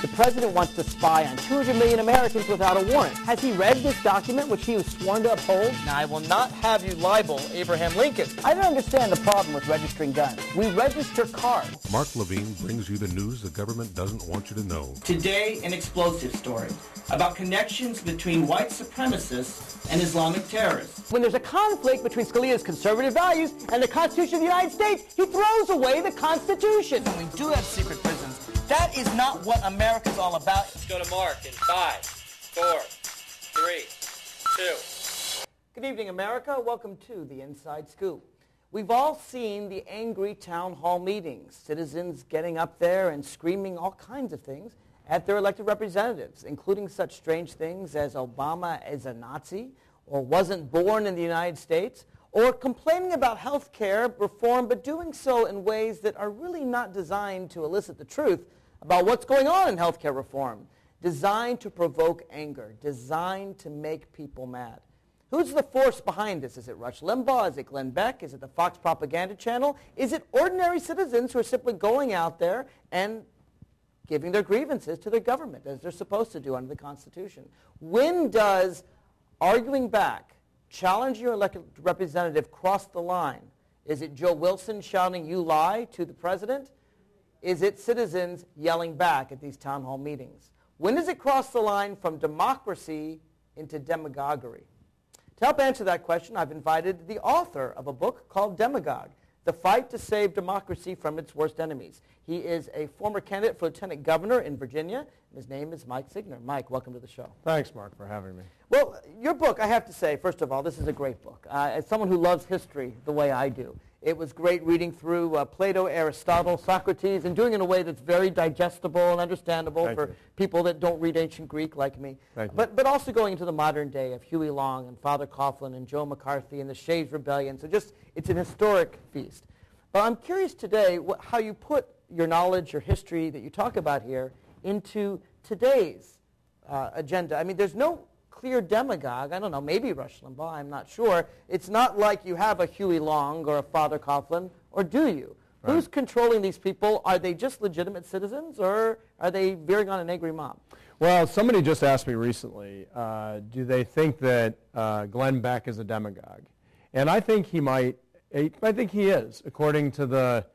The president wants to spy on 200 million Americans without a warrant. Has he read this document, which he was sworn to uphold? Now, I will not have you libel Abraham Lincoln. I don't understand the problem with registering guns. We register cars. Mark Levine brings you the news the government doesn't want you to know. Today, an explosive story about connections between white supremacists and Islamic terrorists. When there's a conflict between Scalia's conservative values and the Constitution of the United States, he throws away the Constitution. We do have secret prisons. That is not what America's all about. Let's go to Mark in 5, 4, 3, 2. Good evening, America. Welcome to the Inside Scoop. We've all seen the angry town hall meetings, citizens getting up there and screaming all kinds of things at their elected representatives, including such strange things as Obama is a Nazi, or wasn't born in the United States, or complaining about health care reform, but doing so in ways that are really not designed to elicit the truth about what's going on in health care reform, designed to provoke anger, designed to make people mad. Who's the force behind this? Is it Rush Limbaugh? Is it Glenn Beck? Is it the Fox propaganda channel? Is it ordinary citizens who are simply going out there and giving their grievances to their government, as they're supposed to do under the Constitution? When does arguing back, challenge your elected representative cross the line? Is it Joe Wilson shouting, "You lie," to the president? Is it citizens yelling back at these town hall meetings? When does it cross the line from democracy into demagoguery? To help answer that question, I've invited the author of a book called Demagogue: The Fight to Save Democracy from Its Worst Enemies. He is a former candidate for lieutenant governor in Virginia, and his name is Mike Signer. Mike, welcome to the show. Thanks, Mark, for having me. Well, your book, I have to say, first of all, this is a great book. As someone who loves history the way I do, it was great reading through Plato, Aristotle, Socrates, and doing it in a way that's very digestible and understandable for people that don't read ancient Greek like me. But also going into the modern day of Huey Long and Father Coughlin and Joe McCarthy and the Shays Rebellion. So just, it's an historic feast. But I'm curious today how you put your knowledge, your history that you talk about here into today's agenda. I mean, there's no clear demagogue. I don't know, maybe Rush Limbaugh, I'm not sure. It's not like you have a Huey Long or a Father Coughlin, or do you? Right. Who's controlling these people? Are they just legitimate citizens, or are they veering on an angry mob? Well, somebody just asked me recently, do they think that Glenn Beck is a demagogue? And I think he might. I think he is, according to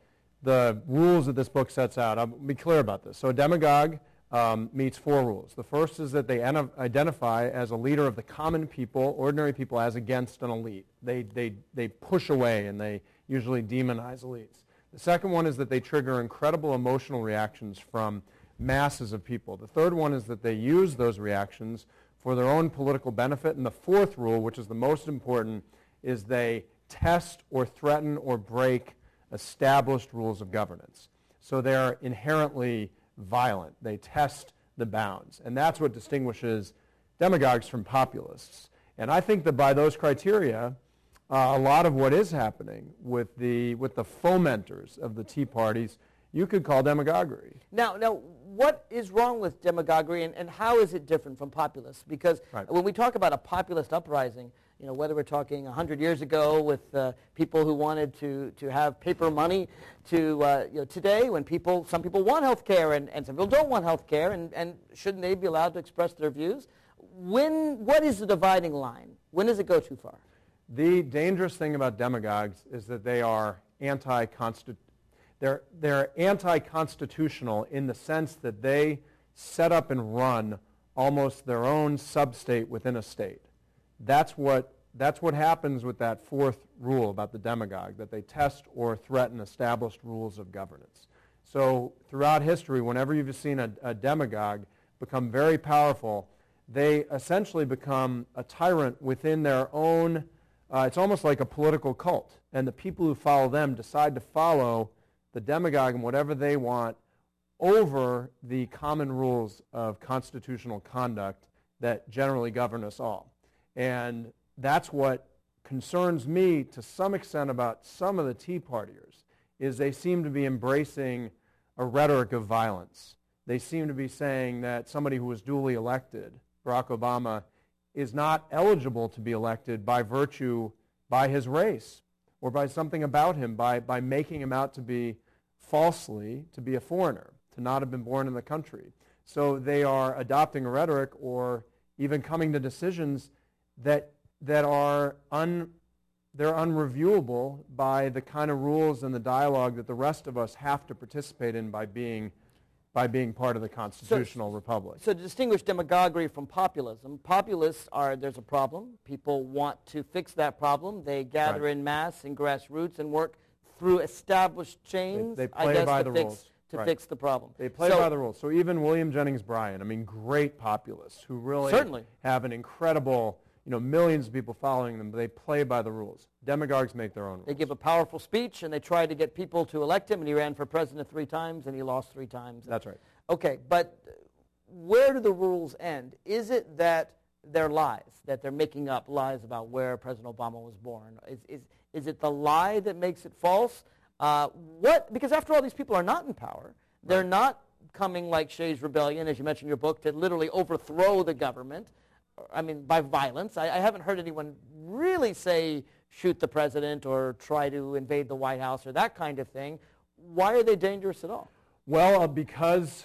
the rules that this book sets out. I'll be clear about this. So a demagogue meets 4 rules. The first is that they identify as a leader of the common people, ordinary people, as against an elite. They push away and they usually demonize elites. The second one is that they trigger incredible emotional reactions from masses of people. The third one is that they use those reactions for their own political benefit. And the fourth rule, which is the most important, is they test or threaten or break established rules of governance. So they're inherently violent. They test the bounds. And that's what distinguishes demagogues from populists. And I think that by those criteria, a lot of what is happening with the fomenters of the Tea Parties, you could call demagoguery. Now, what is wrong with demagoguery, and how is it different from populists? Because when we talk about a populist uprising, you know, whether we're talking 100 years ago with people who wanted to have paper money to today when some people want health care and some people don't want health care, and shouldn't they be allowed to express their views? What is the dividing line? When does it go too far? The dangerous thing about demagogues is that they are they're anti-constitutional in the sense that they set up and run almost their own sub-state within a state. That's what happens with that fourth rule about the demagogue, that they test or threaten established rules of governance. So throughout history, whenever you've seen a demagogue become very powerful, they essentially become a tyrant within their own, it's almost like a political cult. And the people who follow them decide to follow the demagogue and whatever they want over the common rules of constitutional conduct that generally govern us all. And that's what concerns me to some extent about some of the Tea Partiers, is they seem to be embracing a rhetoric of violence. They seem to be saying that somebody who was duly elected, Barack Obama, is not eligible to be elected by his race or by something about him, by making him out to be falsely to be a foreigner, to not have been born in the country. So they are adopting a rhetoric or even coming to decisions that are they're unreviewable by the kind of rules and the dialogue that the rest of us have to participate in by being part of the constitutional republic. So to distinguish demagoguery from populism, populists there's a problem. People want to fix that problem. They gather in mass in grassroots and work through established chains, they play by the rules. To fix the problem. They play by the rules. So even William Jennings Bryan, I mean, great populists who really have an incredible, millions of people following them. They play by the rules. Demagogues make their own rules. They give a powerful speech, and they try to get people to elect him, and he ran for president 3 times, and he lost 3 times. That's right. Okay, but where do the rules end? Is it that they're lies, that they're making up lies about where President Obama was born? Is it the lie that makes it false? Because after all, these people are not in power. They're not coming like Shays' Rebellion, as you mentioned in your book, to literally overthrow the government. I mean, by violence. I haven't heard anyone really say shoot the president or try to invade the White House or that kind of thing. Why are they dangerous at all? Well, because,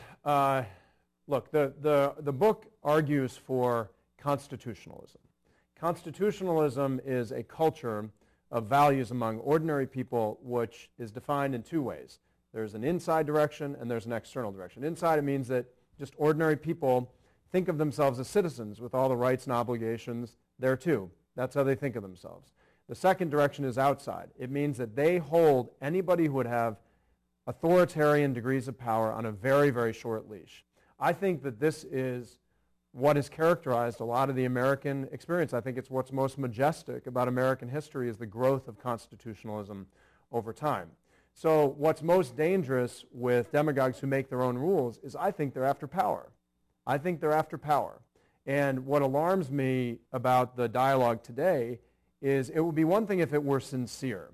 look, the book argues for constitutionalism. Constitutionalism is a culture of values among ordinary people which is defined in 2 ways. There's an inside direction and there's an external direction. Inside, it means that just ordinary people think of themselves as citizens with all the rights and obligations there too. That's how they think of themselves. The second direction is outside. It means that they hold anybody who would have authoritarian degrees of power on a very, very short leash. I think that this is what has characterized a lot of the American experience. I think it's what's most majestic about American history is the growth of constitutionalism over time. So what's most dangerous with demagogues who make their own rules is I think they're after power. I think they're after power. And what alarms me about the dialogue today is it would be one thing if it were sincere.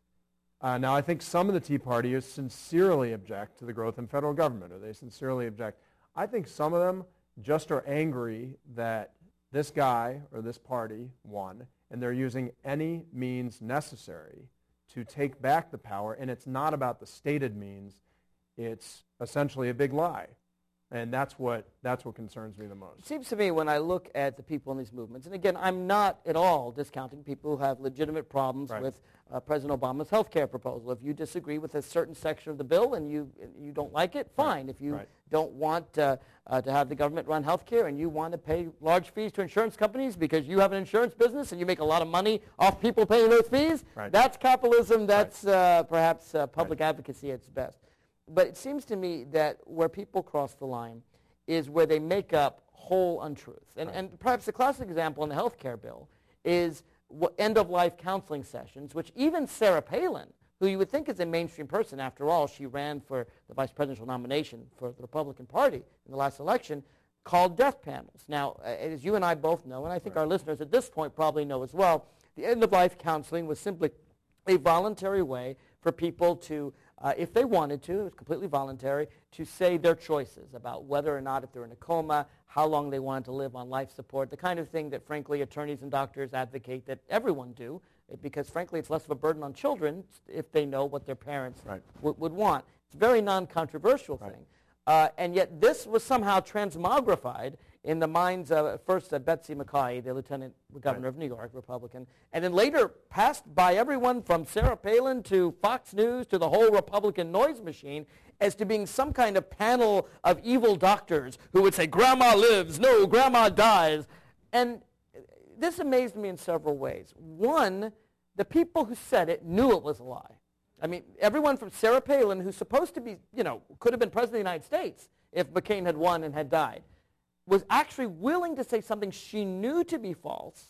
Now, I think some of the Tea Partiers sincerely object to the growth in federal government, or they sincerely object. I think some of them just are angry that this guy or this party won, and they're using any means necessary to take back the power, and it's not about the stated means. It's essentially a big lie. And that's what concerns me the most. It seems to me when I look at the people in these movements, and again, I'm not at all discounting people who have legitimate problems with President Obama's health care proposal. If you disagree with a certain section of the bill and you don't like it, fine. If you don't want to have the government run health care and you want to pay large fees to insurance companies because you have an insurance business and you make a lot of money off people paying those fees, that's capitalism. That's perhaps public advocacy at its best. But it seems to me that where people cross the line is where they make up whole untruths. And perhaps the classic example in the health care bill is end-of-life counseling sessions, which even Sarah Palin, who you would think is a mainstream person, after all, she ran for the vice presidential nomination for the Republican Party in the last election, called death panels. Now, as you and I both know, and I think our listeners at this point probably know as well, the end-of-life counseling was simply a voluntary way for people to if they wanted to, it was completely voluntary, to say their choices about whether or not, if they're in a coma, how long they wanted to live on life support, the kind of thing that, frankly, attorneys and doctors advocate that everyone do, because, frankly, it's less of a burden on children if they know what their parents would want. It's a very non-controversial thing. And yet this was somehow transmogrified in the minds of, first, Betsy McCaughey, the lieutenant governor of New York, Republican, and then later passed by everyone from Sarah Palin to Fox News to the whole Republican noise machine as to being some kind of panel of evil doctors who would say, Grandma lives, no, Grandma dies. And this amazed me in several ways. One, the people who said it knew it was a lie. I mean, everyone from Sarah Palin, who's supposed to be, could have been president of the United States if McCain had won and had died, was actually willing to say something she knew to be false,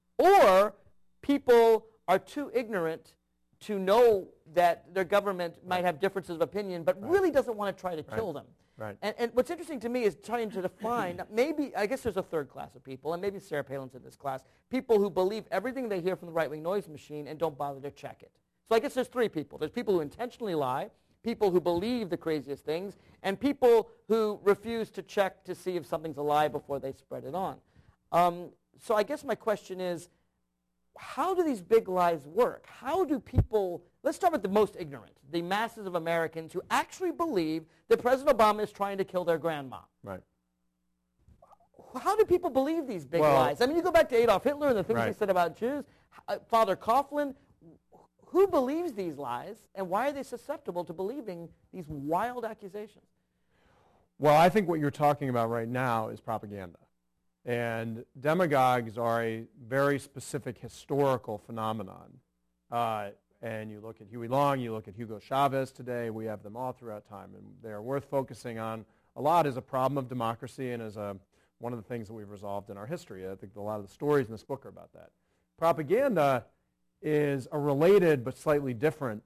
or people are too ignorant to know that their government might have differences of opinion, but really doesn't want to try to kill them. And what's interesting to me is trying to define, maybe, I guess there's a third class of people, and maybe Sarah Palin's in this class, people who believe everything they hear from the right-wing noise machine and don't bother to check it. So I guess there's 3 people. There's people who intentionally lie, people who believe the craziest things, and people who refuse to check to see if something's a lie before they spread it on. So I guess my question is, how do these big lies work? How do people, let's start with the most ignorant, the masses of Americans who actually believe that President Obama is trying to kill their grandma. Right. How do people believe these big Well, lies? I mean, you go back to Adolf Hitler and the things he right. said about Jews. Father Coughlin, who believes these lies, and why are they susceptible to believing these wild accusations? Well, I think what you're talking about right now is propaganda. And demagogues are a very specific historical phenomenon. And you look at Huey Long, you look at Hugo Chavez today, we have them all throughout time, and they're worth focusing on a lot as a problem of democracy and as one of the things that we've resolved in our history. I think a lot of the stories in this book are about that. Propaganda is a related but slightly different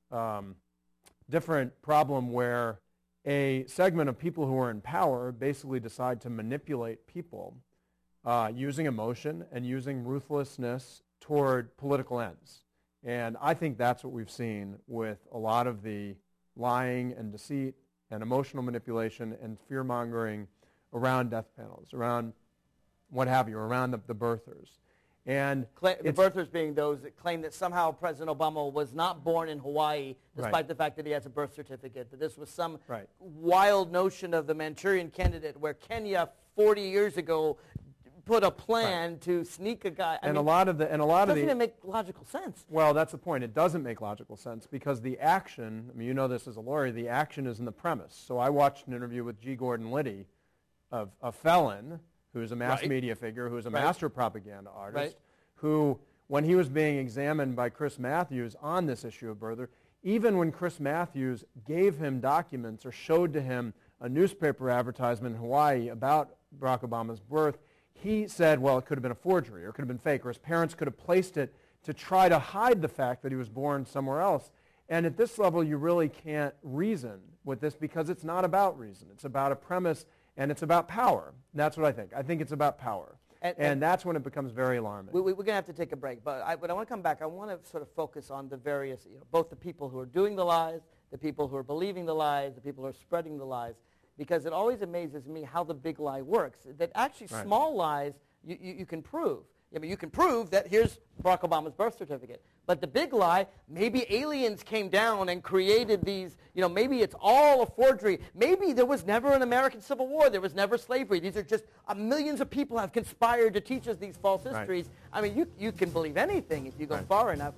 problem where a segment of people who are in power basically decide to manipulate people using emotion and using ruthlessness toward political ends. And I think that's what we've seen with a lot of the lying and deceit and emotional manipulation and fear-mongering around death panels, around what have you, around the birthers. And the birthers being those that claim that somehow President Obama was not born in Hawaii, despite right. the fact that he has a birth certificate, that this was some right. wild notion of the Manchurian Candidate where Kenya 40 years ago put a plan right. to sneak a guy. Doesn't it make logical sense? Well, that's the point. It doesn't make logical sense because the action, I mean, you know this as a lawyer, the action is in the premise. So I watched an interview with G. Gordon Liddy, of a felon who's a mass right. media figure, who's a right. master propaganda artist, right. who, when he was being examined by Chris Matthews on this issue of birther, even when Chris Matthews gave him documents or showed to him a newspaper advertisement in Hawaii about Barack Obama's birth, he said, well, it could have been a forgery or it could have been fake, or his parents could have placed it to try to hide the fact that he was born somewhere else. And at this level, you really can't reason with this because it's not about reason. It's about a premise, and it's about power. And that's what I think. I think it's about power. And that's when it becomes very alarming. We're going to have to take a break. But I want to come back. I want to sort of focus on the various, both the people who are doing the lies, the people who are believing the lies, the people who are spreading the lies, because it always amazes me how the big lie works. That actually right. small lies you can prove. I mean, you can prove that here's Barack Obama's birth certificate. But the big lie, maybe aliens came down and created these, maybe it's all a forgery. Maybe there was never an American Civil War. There was never slavery. These are just millions of people have conspired to teach us these false histories. Right. I mean, you can believe anything if you go right. far enough.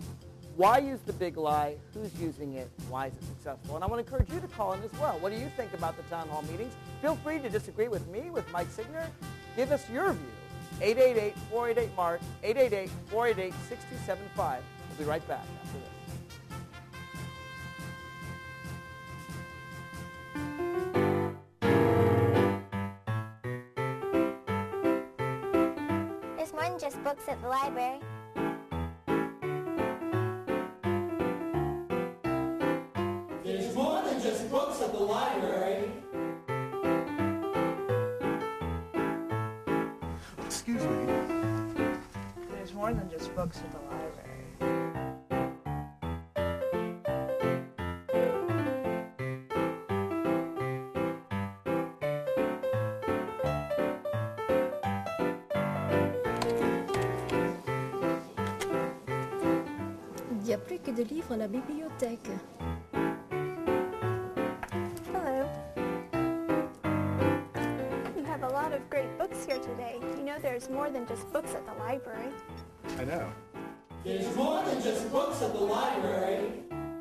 Why use the big lie? Who's using it? Why is it successful? And I want to encourage you to call in as well. What do you think about the town hall meetings? Feel free to disagree with me, with Mike Signer. Give us your view. 888-488-MARK, 888-488-6275. We'll be right back after this. There's more than just books at the library. There's more than just books at the library. Excuse me. There's more than just books at the library. Il y a plus que de livres à la bibliothèque. Hello. You have a lot of great books here today. You know there's more than just books at the library. I know. There's more than just books at the library.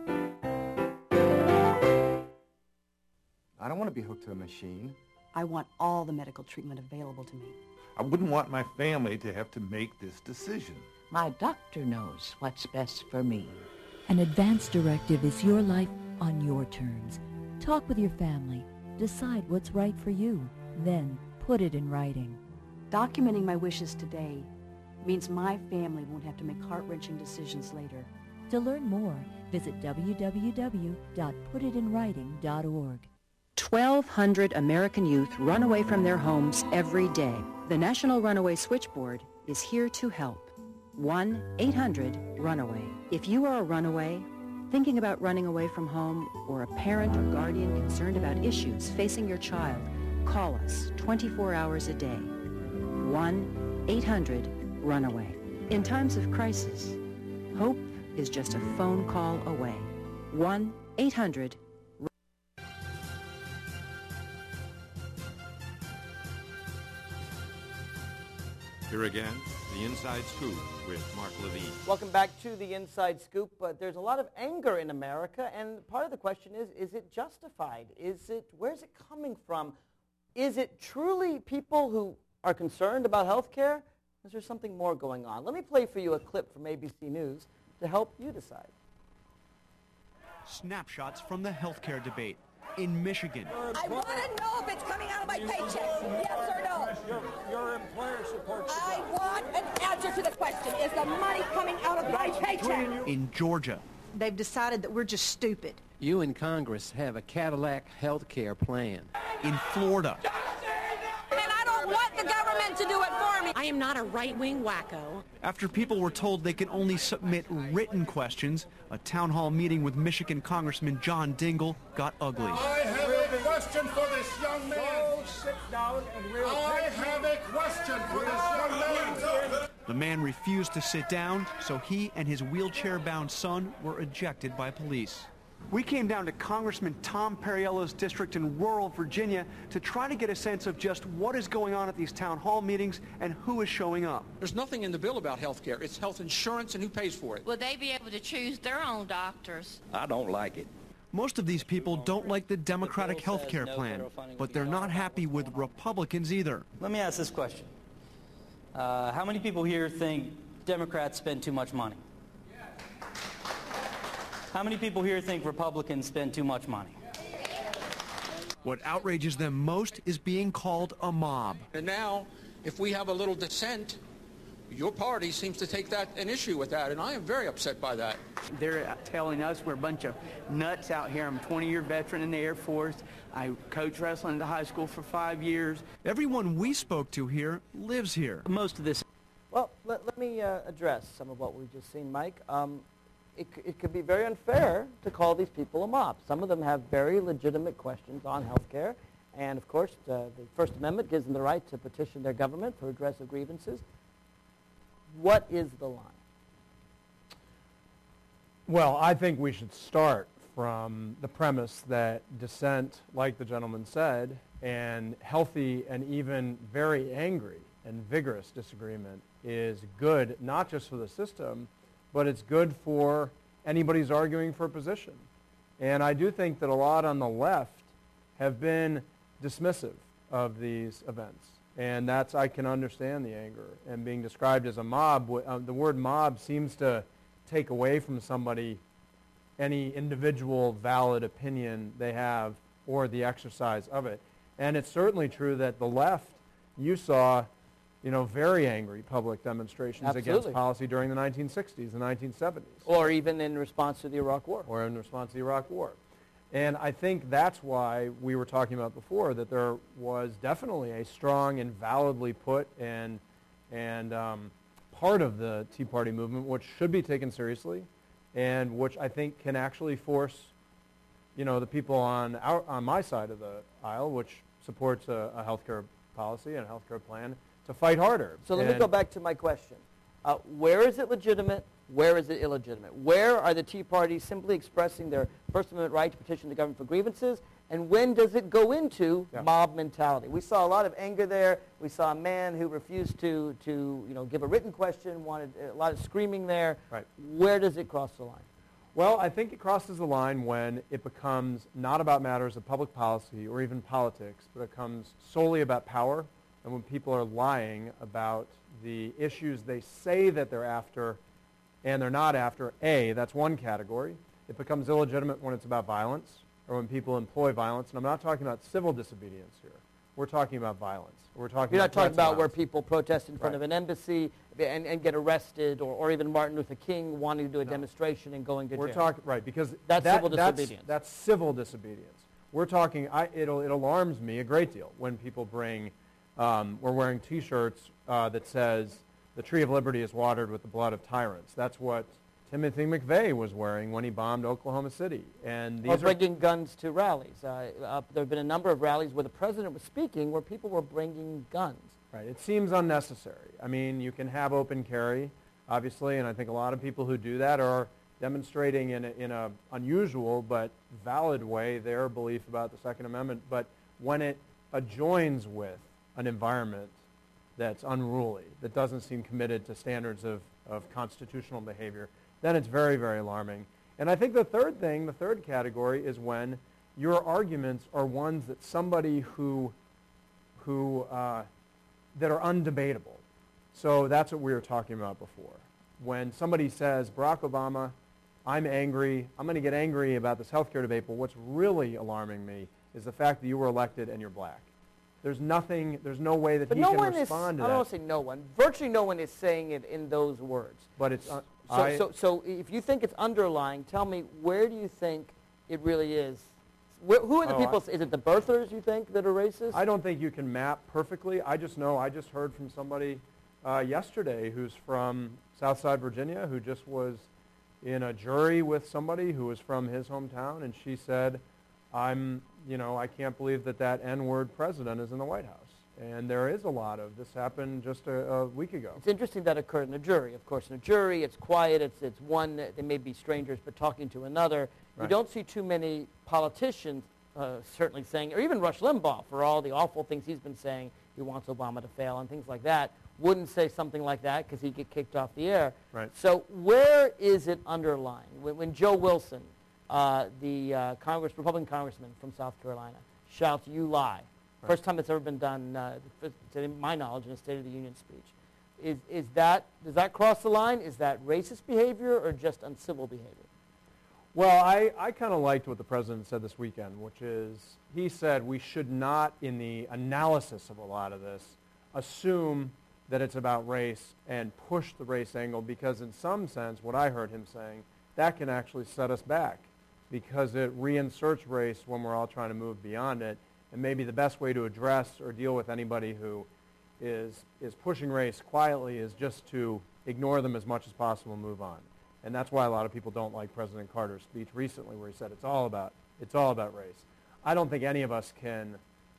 I don't want to be hooked to a machine. I want all the medical treatment available to me. I wouldn't want my family to have to make this decision. My doctor knows what's best for me. An advance directive is your life on your terms. Talk with your family. Decide what's right for you. Then put it in writing. Documenting my wishes today means my family won't have to make heart-wrenching decisions later. To learn more, visit www.putitinwriting.org. 1,200 American youth run away from their homes every day. The National Runaway Switchboard is here to help. 1-800-RUNAWAY. If you are a runaway, thinking about running away from home, or a parent or guardian concerned about issues facing your child, call us 24 hours a day. 1-800-RUNAWAY. In times of crisis, hope is just a phone call away. 1-800 Here again, the Inside Scoop with Mark Levine. Welcome back to the Inside Scoop. But there's a lot of anger in America, and part of the question is it justified? Where's it coming from? Is it truly people who are concerned about health care? Is there something more going on? Let me play for you a clip from ABC News to help you decide. Snapshots from the healthcare debate in Michigan. I want to know if it's coming out of my paycheck, yes or no. Your employer supports you. I want an answer to the question. Is the money coming out of my paycheck? In Georgia. They've decided that we're just stupid. You in Congress have a Cadillac health care plan. In Florida. And I don't want the government to do it for me. I am not a right-wing wacko. After people were told they can only submit written questions, a town hall meeting with Michigan Congressman John Dingell got ugly. I have a question for this young man. Go sit down and we'll I have a question for this young man. The man refused to sit down, so he and his wheelchair-bound son were ejected by police. We came down to Congressman Tom Perriello's district in rural Virginia to try to get a sense of just what is going on at these town hall meetings and who is showing up. There's nothing in the bill about health care. It's health insurance and who pays for it. Will they be able to choose their own doctors? I don't like it. Most of these people don't like the Democratic health care plan, but they're not happy with Republicans either. Let me ask this question. How many people here think Democrats spend too much money? How many people here think Republicans spend too much money? What outrages them most is being called a mob. And now, if we have a little dissent, your party seems to take an issue with that, and I am very upset by that. They're telling us we're a bunch of nuts out here. I'm a 20-year veteran in the Air Force. I coached wrestling at the high school for 5 years. Everyone we spoke to here lives here. Most of this. Well, let me address some of what we've just seen, Mike. It could be very unfair to call these people a mob. Some of them have very legitimate questions on health care. And, of course, the First Amendment gives them the right to petition their government for redress of grievances. What is the line? Well, I think we should start from the premise that dissent, like the gentleman said, and healthy and even very angry and vigorous disagreement is good, not just for the system, but it's good for anybody who's arguing for a position. And I do think that a lot on the left have been dismissive of these events. And I can understand the anger. And being described as a mob, the word mob seems to take away from somebody any individual valid opinion they have or the exercise of it. And it's certainly true that the left, you saw, very angry public demonstrations against policy during the 1960s and 1970s. Or even in response to the Iraq War. Or in response to the Iraq War. And I think that's why we were talking about before that there was definitely a strong and validly put and part of the Tea Party movement which should be taken seriously and which I think can actually force, the people on my side of the aisle, which supports a health care policy and a health care plan, to fight harder. So let me go back to my question. Where is it legitimate? Where is it illegitimate? Where are the Tea Party simply expressing their First Amendment right to petition the government for grievances? And when does it go into mob mentality? We saw a lot of anger there. We saw a man who refused to give a written question, wanted a lot of screaming there. Right. Where does it cross the line? Well, I think it crosses the line when it becomes not about matters of public policy or even politics, but it becomes solely about power, and when people are lying about the issues they say that they're after and they're not after. That's one category. It becomes illegitimate when it's about violence or when people employ violence. And I'm not talking about civil disobedience here. We're talking about violence. You're not talking about where people protest in front of an embassy and get arrested, or even Martin Luther King wanting to do a demonstration and going to jail. We're talking, because that's civil disobedience. That's civil disobedience. We're talking, it alarms me a great deal when people bring, we're wearing T-shirts that says, "The tree of liberty is watered with the blood of tyrants." That's what Timothy McVeigh was wearing when he bombed Oklahoma City. And these bringing guns to rallies. There have been a number of rallies where the president was speaking where people were bringing guns. Right. It seems unnecessary. I mean, you can have open carry, obviously, and I think a lot of people who do that are demonstrating in a unusual but valid way their belief about the Second Amendment. But when it adjoins with an environment that's unruly, that doesn't seem committed to standards of constitutional behavior, then it's very, very alarming. And I think the third category, is when your arguments are ones that somebody that are undebatable. So that's what we were talking about before. When somebody says, Barack Obama, I'm angry, I'm going to get angry about this health care debate, but what's really alarming me is the fact that you were elected and you're black. There's no way that he can respond to that. I don't want to say no one. Virtually no one is saying it in those words. But it's... So if you think it's underlying, tell me, where do you think it really is? Who are the people? Is it the birthers, you think, that are racist? I don't think you can map perfectly. I just heard from somebody yesterday who's from Southside Virginia, who just was in a jury with somebody who was from his hometown, and she said, I can't believe that N-word president is in the White House. And there is a lot of this. Happened just a week ago. It's interesting that occurred in a jury. Of course, in a jury, it's quiet. It's one. They may be strangers, but talking to another. Right. You don't see too many politicians certainly saying, or even Rush Limbaugh, for all the awful things he's been saying, he wants Obama to fail and things like that, wouldn't say something like that because he'd get kicked off the air. Right. So where is it underlying? When Joe Wilson, the Republican congressman from South Carolina, shouts, "You lie." Right. First time it's ever been done, to my knowledge, in a State of the Union speech. Does that cross the line? Is that racist behavior or just uncivil behavior? Well, I kind of liked what the president said this weekend, which is he said we should not, in the analysis of a lot of this, assume that it's about race and push the race angle, because in some sense, what I heard him saying, that can actually set us back because it reinserts race when we're all trying to move beyond it. And maybe the best way to address or deal with anybody who is pushing race quietly is just to ignore them as much as possible and move on. And that's why a lot of people don't like President Carter's speech recently, where he said it's all about race. I don't think any of us can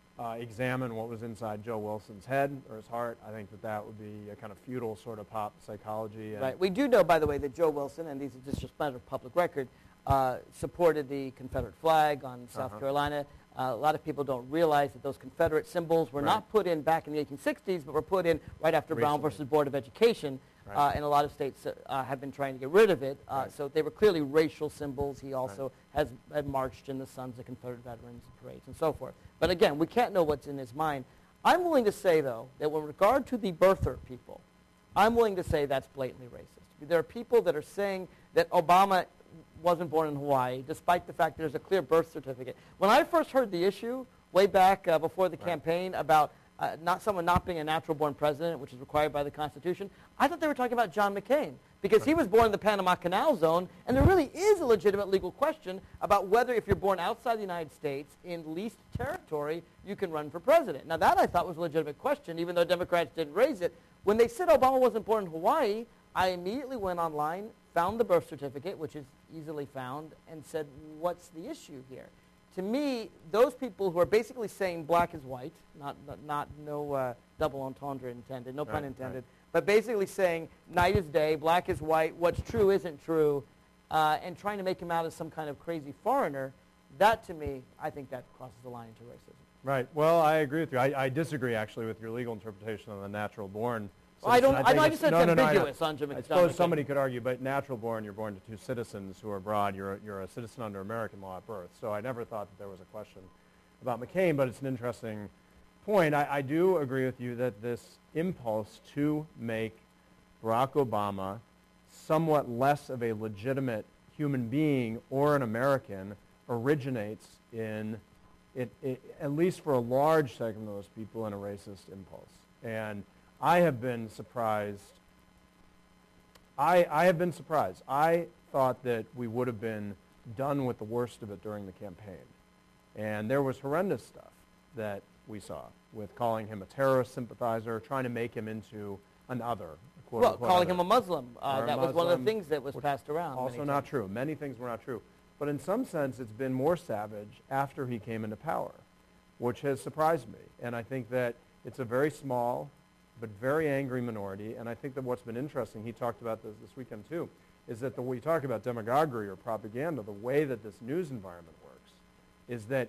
examine what was inside Joe Wilson's head or his heart. I think that would be a kind of futile sort of pop psychology. Right. We do know, by the way, that Joe Wilson, and this is just a matter of public record, supported the Confederate flag on South Carolina. A lot of people don't realize that those Confederate symbols were not put in back in the 1860s, but were put in right after Brown versus Board of Education. And a lot of states have been trying to get rid of it. So they were clearly racial symbols. He also had marched in the Sons of Confederate Veterans parades and so forth. But again, we can't know what's in his mind. I'm willing to say, though, that with regard to the birther people, I'm willing to say that's blatantly racist. There are people that are saying that Obama wasn't born in Hawaii, despite the fact that there's a clear birth certificate. When I first heard the issue, way back before the campaign, about someone not being a natural-born president, which is required by the Constitution, I thought they were talking about John McCain, because he was born in the Panama Canal Zone, and there really is a legitimate legal question about whether, if you're born outside the United States, in leased territory, you can run for president. Now, that I thought was a legitimate question, even though Democrats didn't raise it. When they said Obama wasn't born in Hawaii, I immediately went online, found the birth certificate, which is easily found, and said, what's the issue here? To me, those people who are basically saying black is white, no double entendre intended, no pun intended, but basically saying night is day, black is white, what's true isn't true, and trying to make him out as some kind of crazy foreigner, that to me, I think that crosses the line into racism. Right. Well, I agree with you. I disagree, actually, with your legal interpretation of the natural-born. Well, I just said it's ambiguous on Jimmy. I suppose somebody could argue, but natural-born, you're born to two citizens who are abroad. You're a citizen under American law at birth. So I never thought that there was a question about McCain, but it's an interesting point. I do agree with you that this impulse to make Barack Obama somewhat less of a legitimate human being or an American originates in, at least for a large segment of those people, in a racist impulse. And I have been surprised. I have been surprised. I thought that we would have been done with the worst of it during the campaign. And there was horrendous stuff that we saw with calling him a terrorist sympathizer, trying to make him into an other. Well, calling him a Muslim. That was one of the things that was passed around. Also not true. Many things were not true. But in some sense, it's been more savage after he came into power, which has surprised me. And I think that it's a very small but very angry minority. And I think that what's been interesting, he talked about this weekend too, is that we talk about demagoguery or propaganda, the way that this news environment works is that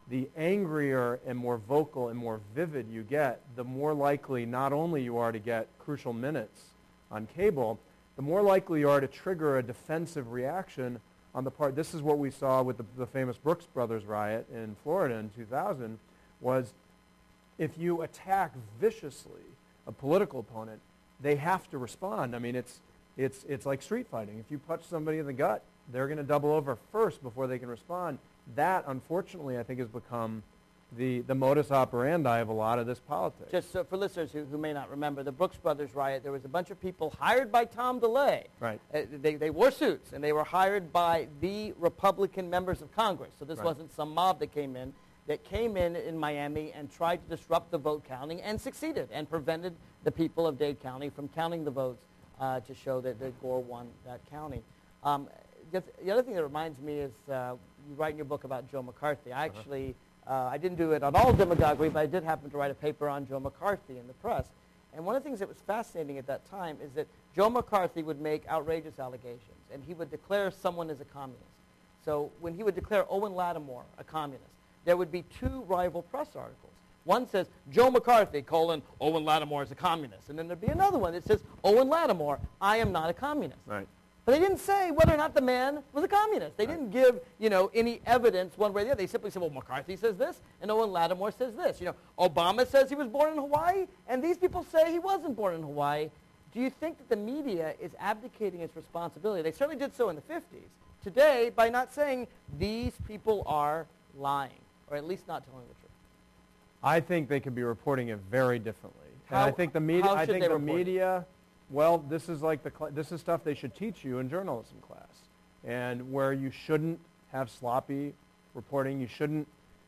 the angrier and more vocal and more vivid you get, the more likely not only you are to get crucial minutes on cable, the more likely you are to trigger a defensive reaction on the part. This is what we saw with the famous Brooks Brothers riot in Florida in 2000, was if you attack viciously a political opponent, they have to respond. I mean, it's like street fighting. If you punch somebody in the gut, they're going to double over first before they can respond. That, unfortunately, I think has become the modus operandi of a lot of this politics. Just so for listeners who may not remember, the Brooks Brothers riot, there was a bunch of people hired by Tom DeLay. Right. They wore suits, and they were hired by the Republican members of Congress. So this wasn't some mob that came in Miami and tried to disrupt the vote counting and succeeded and prevented the people of Dade County from counting the votes to show that Gore won that county. The other thing that reminds me is you write in your book about Joe McCarthy. I actually, I didn't do it on all demagoguery, but I did happen to write a paper on Joe McCarthy in the press. And one of the things that was fascinating at that time is that Joe McCarthy would make outrageous allegations, and he would declare someone as a communist. So when he would declare Owen Lattimore a communist, there would be two rival press articles. One says, Joe McCarthy, Owen Lattimore is a communist. And then there'd be another one that says, Owen Lattimore, I am not a communist. Right. But they didn't say whether or not the man was a communist. They didn't give, any evidence one way or the other. They simply said, well, McCarthy says this, and Owen Lattimore says this. Obama says he was born in Hawaii, and these people say he wasn't born in Hawaii. Do you think that the media is abdicating its responsibility? They certainly did so in the 50s. Today, by not saying these people are lying, or at least not telling the truth. I think they could be reporting it very differently. And I think the media, well, this is like this is stuff they should teach you in journalism class, and where you shouldn't have sloppy reporting. You shouldn't,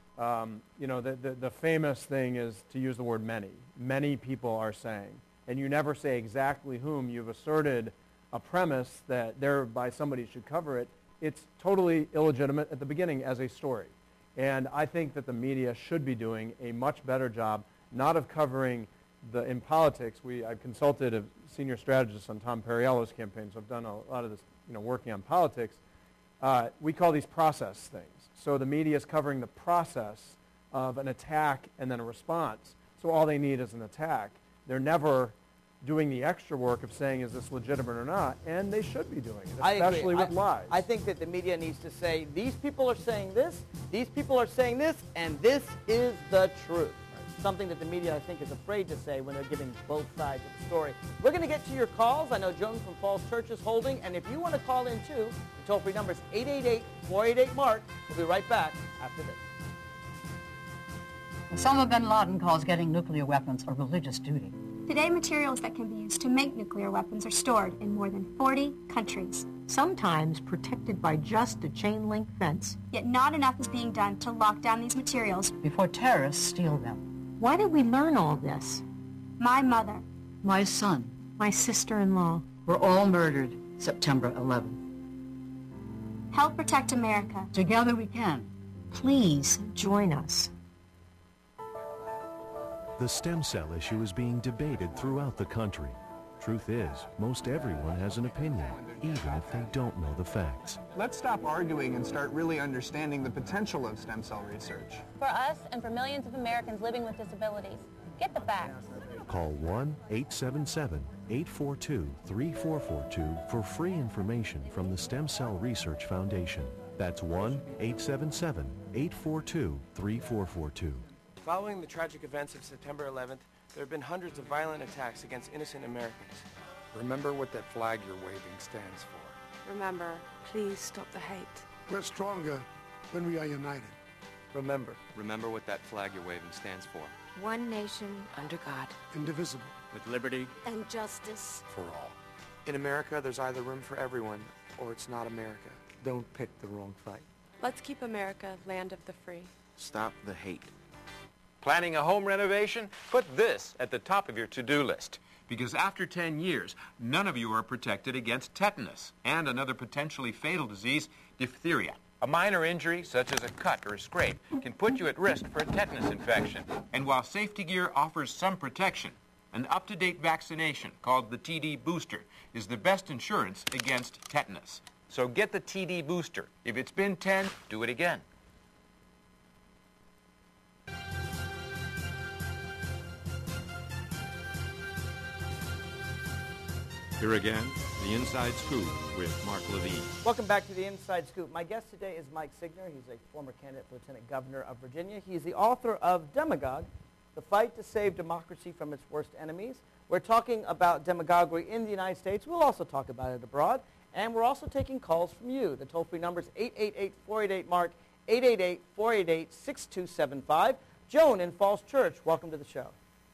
the famous thing is to use the word many. Many people are saying, and you never say exactly whom. You've asserted a premise that thereby somebody should cover it. It's totally illegitimate at the beginning as a story. And I think that the media should be doing a much better job, not of covering in politics. I've consulted a senior strategist on Tom Perriello's campaign, so I've done a lot of this, working on politics. We call these process things. So the media is covering the process of an attack and then a response. So all they need is an attack. They're never doing the extra work of saying, is this legitimate or not? And they should be doing it, especially with lies. I think that the media needs to say, these people are saying this, these people are saying this, and this is the truth. Something that the media, I think, is afraid to say when they're giving both sides of the story. We're going to get to your calls. I know Joan from Falls Church is holding, and if you want to call in, too, the toll-free number is 888-488-MARK. We'll be right back after this. Osama bin Laden calls getting nuclear weapons a religious duty. Today, materials that can be used to make nuclear weapons are stored in more than 40 countries. Sometimes protected by just a chain-link fence. Yet not enough is being done to lock down these materials before terrorists steal them. Why did we learn all this? My mother. My son. My sister-in-law. Were all murdered September 11th. Help protect America. Together we can. Please join us. The stem cell issue is being debated throughout the country. Truth is, most everyone has an opinion, even if they don't know the facts. Let's stop arguing and start really understanding the potential of stem cell research. For us and for millions of Americans living with disabilities, get the facts. Call 1-877-842-3442 for free information from the Stem Cell Research Foundation. That's 1-877-842-3442. Following the tragic events of September 11th, there have been hundreds of violent attacks against innocent Americans. Remember what that flag you're waving stands for. Remember, please stop the hate. We're stronger when we are united. Remember what that flag you're waving stands for. One nation, under God. Indivisible. With liberty and justice. For all. In America, there's either room for everyone, or it's not America. Don't pick the wrong fight. Let's keep America land of the free. Stop the hate. Planning a home renovation? Put this at the top of your to-do list. Because after 10 years, none of you are protected against tetanus and another potentially fatal disease, diphtheria. A minor injury, such as a cut or a scrape, can put you at risk for a tetanus infection. And while safety gear offers some protection, an up-to-date vaccination called the TD Booster is the best insurance against tetanus. So get the TD Booster. If it's been 10, do it again. Here again, the Inside Scoop with Mark Levine. Welcome back to the Inside Scoop. My guest today is Mike Signer. He's a former candidate for Lieutenant Governor of Virginia. He's the author of Demagogue, The Fight to Save Democracy from Its Worst Enemies. We're talking about demagoguery in the United States. We'll also talk about it abroad. And we're also taking calls from you. The toll-free number is 888-488-MARK, 888-488-6275. Joan in Falls Church, welcome to the show.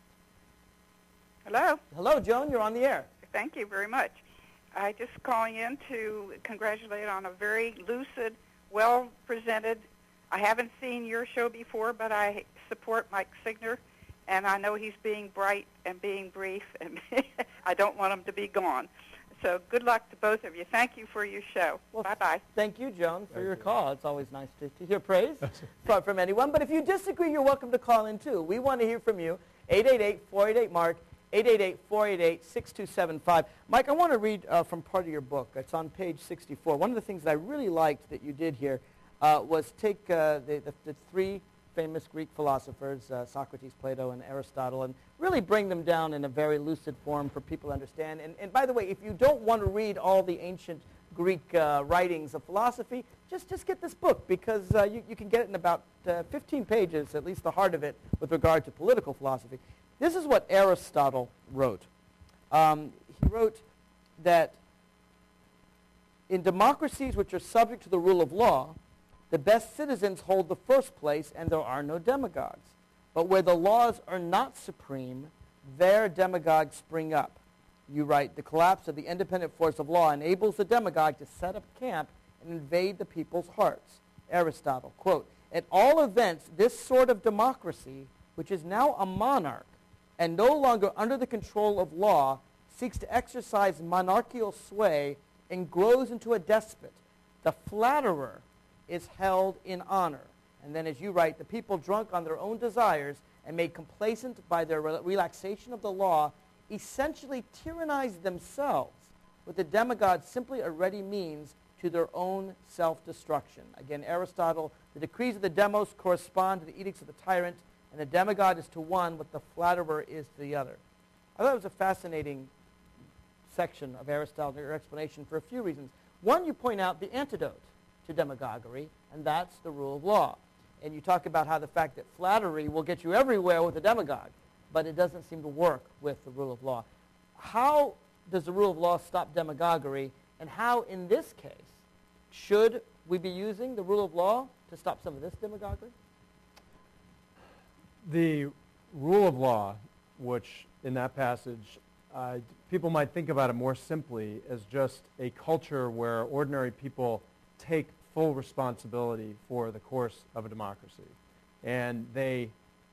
Hello. Hello, Joan. You're on the air. Thank you very much. I just calling in to congratulate on a very lucid, well-presented. I haven't seen your show before, but I support Mike Signer, and I know he's being bright and being brief, and I don't want him to be gone. So good luck to both of you. Thank you for your show. Well, bye-bye. Thank you, Joan, for your call. It's always nice to hear praise from anyone. But if you disagree, you're welcome to call in, too. We want to hear from you. 888-488-MARK, 888-488-6275. Mike, I want to read from part of your book. It's on page 64. One of the things that I really liked that you did here was take the three famous Greek philosophers, Socrates, Plato, and Aristotle, and really bring them down in a very lucid form for people to understand. And by the way, if you don't want to read all the ancient Greek writings of philosophy, just get this book, because you can get it in about 15 pages, at least the heart of it, with regard to political philosophy. This is what Aristotle wrote. He wrote that in democracies which are subject to the rule of law, the best citizens hold the first place, and there are no demagogues. But where the laws are not supreme, there demagogues spring up. You write, the collapse of the independent force of law enables the demagogue to set up camp and invade the people's hearts. Aristotle, quote, at all events, this sort of democracy, which is now a monarch and no longer under the control of law, seeks to exercise monarchical sway and grows into a despot. The flatterer is held in honor. And then, as you write, the people drunk on their own desires and made complacent by their relaxation of the law essentially tyrannize themselves, with the demagogue simply a ready means to their own self-destruction. Again, Aristotle, the decrees of the demos correspond to the edicts of the tyrant, and the demagogue is to one what the flatterer is to the other. I thought it was a fascinating section of Aristotle, your explanation, for a few reasons. One, you point out the antidote to demagoguery, and that's the rule of law. And you talk about how the fact that flattery will get you everywhere with a demagogue, but it doesn't seem to work with the rule of law. How does the rule of law stop demagoguery, and how, in this case, should we be using the rule of law to stop some of this demagoguery? The rule of law, which in that passage, people might think about it more simply as just a culture where ordinary people take full responsibility for the course of a democracy. And they,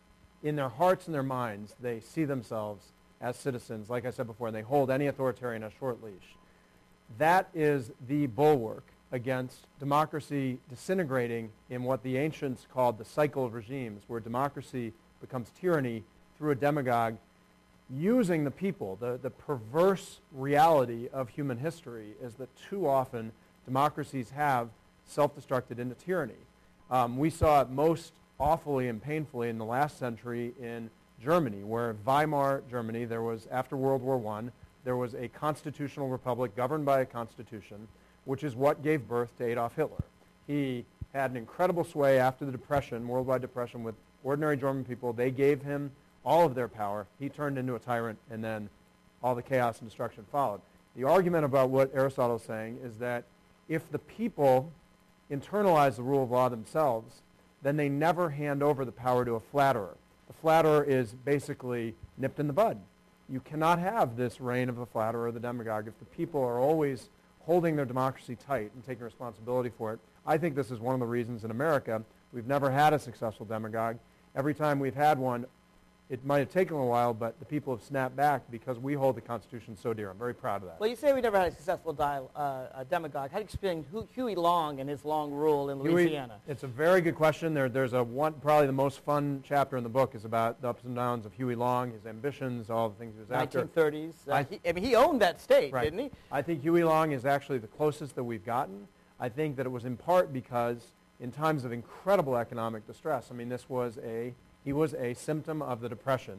in their hearts and their minds, they see themselves as citizens, like I said before, and they hold any authoritarian a short leash. That is the bulwark against democracy disintegrating in what the ancients called the cycle of regimes, where democracy becomes tyranny through a demagogue using the people. The perverse reality of human history is that too often democracies have self-destructed into tyranny. We saw it most awfully and painfully in the last century in Germany, where Weimar Germany, there was, after World War I, there was a constitutional republic governed by a constitution, which is what gave birth to Adolf Hitler. He had an incredible sway after the Depression, worldwide depression, with ordinary German people. They gave him all of their power. He turned into a tyrant, and then all the chaos and destruction followed. The argument about what Aristotle is saying is that if the people internalize the rule of law themselves, then they never hand over the power to a flatterer. The flatterer is basically nipped in the bud. You cannot have this reign of the flatterer or the demagogue if the people are always holding their democracy tight and taking responsibility for it. I think this is one of the reasons in America we've never had a successful demagogue. Every time we've had one, it might have taken a while, but the people have snapped back because we hold the Constitution so dear. I'm very proud of that. Well, you say we never had a successful demagogue. How do you explain Huey Long and his long rule in Louisiana? It's a very good question. There's probably the most fun chapter in the book is about the ups and downs of Huey Long, his ambitions, all the things he was after. 1930s. He owned that state, right. Didn't he? I think Huey Long is actually the closest that we've gotten. I think that it was in part because in times of incredible economic distress, I mean, he was a symptom of the Depression.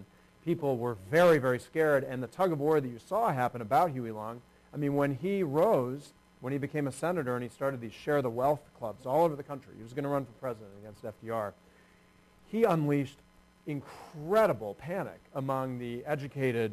people were very, very scared, and the tug of war that you saw happen about Huey Long, I mean, when he rose, when he became a senator and he started these Share the Wealth clubs all over the country, he was going to run for president against FDR, he unleashed incredible panic among the educated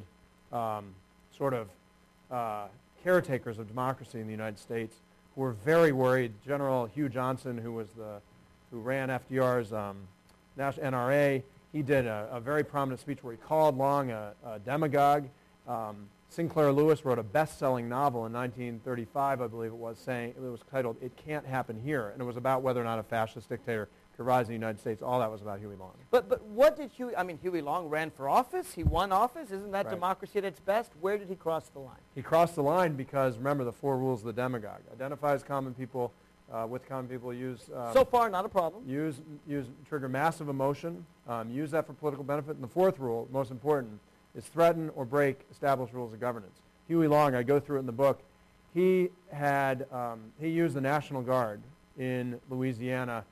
caretakers of democracy in the United States, who were very worried. General Hugh Johnson, who ran FDR's national NRA, he did a very prominent speech where he called Long a demagogue. Sinclair Lewis wrote a best-selling novel in 1935, I believe it was, saying it was titled "It Can't Happen Here," and it was about whether or not a fascist dictator could rise in the United States. All that was about Huey Long. But what did Huey Long ran for office. He won office. Isn't that democracy at its best? Where did he cross the line? He crossed the line because, remember, the 4 rules of the demagogue: identify as common people, with common people, use so far not a problem. Trigger massive emotion, use that for political benefit, and the 4th rule, most important, is threaten or break established rules of governance. Huey Long, I go through it in the book, he used the National Guard in Louisiana,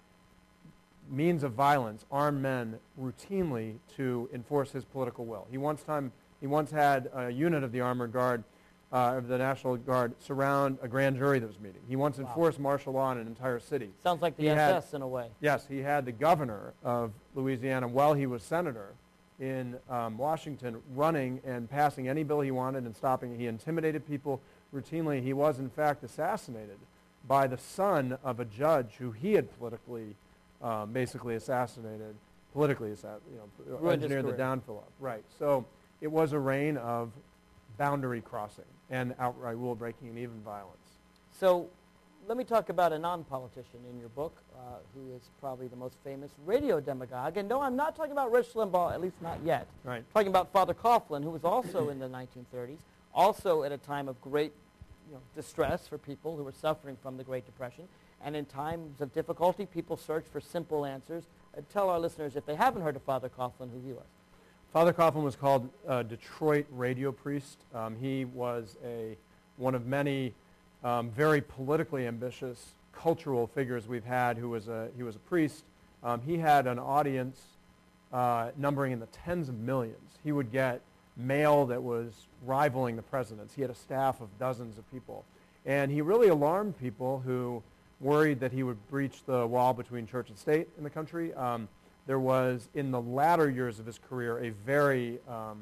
means of violence, armed men, routinely to enforce his political will. He once had a unit of the Armored Guard, of the National Guard, surround a grand jury that was meeting. He once enforced martial law in an entire city. Sounds like the SS in a way. Yes, he had the governor of Louisiana, while he was senator in Washington, running and passing any bill he wanted and stopping it. He intimidated people routinely. He was, in fact, assassinated by the son of a judge who he had politically, basically assassinated, engineered the downfall of. Right. So it was a reign of boundary crossing and outright rule breaking and even violence. So let me talk about a non-politician in your book, who is probably the most famous radio demagogue. And no, I'm not talking about Rush Limbaugh, at least not yet. Right. I'm talking about Father Coughlin, who was also in the 1930s, also at a time of great distress for people who were suffering from the Great Depression. And in times of difficulty, people search for simple answers. Tell our listeners, if they haven't heard of Father Coughlin, who he was. Father Coughlin was called Detroit radio priest. He was one of many very politically ambitious cultural figures we've had. He was a priest. He had an audience numbering in the tens of millions. He would get mail that was rivaling the president's. He had a staff of dozens of people. And he really alarmed people who worried that he would breach the wall between church and state in the country. There was, in the latter years of his career, a very